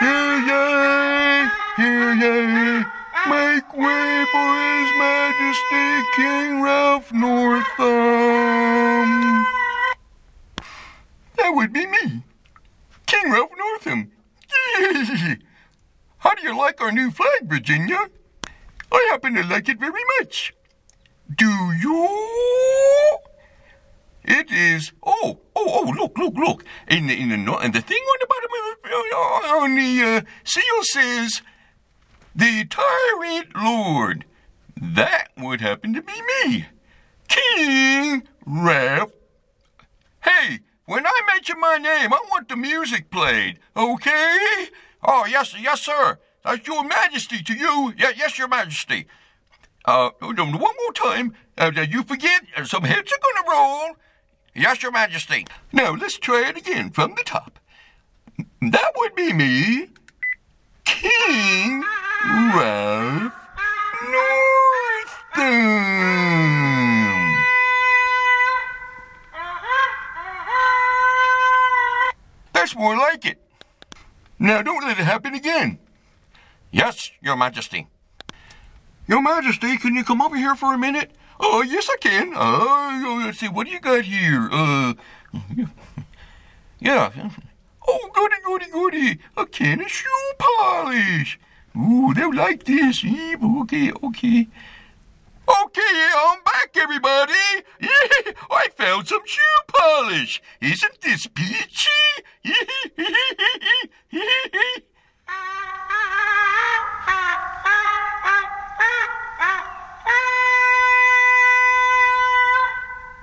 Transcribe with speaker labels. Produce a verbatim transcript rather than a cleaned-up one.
Speaker 1: Hear ye, hear ye, make way for His Majesty King Ralph Northam. That would be me, King Ralph Northam. How do you like our new flag, Virginia? I happen to like it very much. Do you? It is. Oh, oh, oh! Look, look, look! In the in the and the thing on the bottom of the on the uh, seal says, "The Tyrant Lord." That would happen to be me, King Ralph. Hey, when I mention my name, I want the music played. Okay? Oh yes, yes, sir. That's Your Majesty to you. Yeah, yes, Your Majesty. Uh, one more time. Uh, you forget, some heads are gonna roll. Yes, Your Majesty. Now, let's try it again from the top. That would be me, King Ralph Northam. That's more like it. Now, don't let it happen again. Yes, Your Majesty. Your Majesty, can you come over here for a minute? Oh, yes, I can. Oh, let's see, what do you got here? Uh, yeah. Oh, goody, goody, goody. A can of shoe polish. Ooh, they'll like this. Okay, okay. Okay, I'm back, everybody. I found some shoe polish. Isn't this peachy?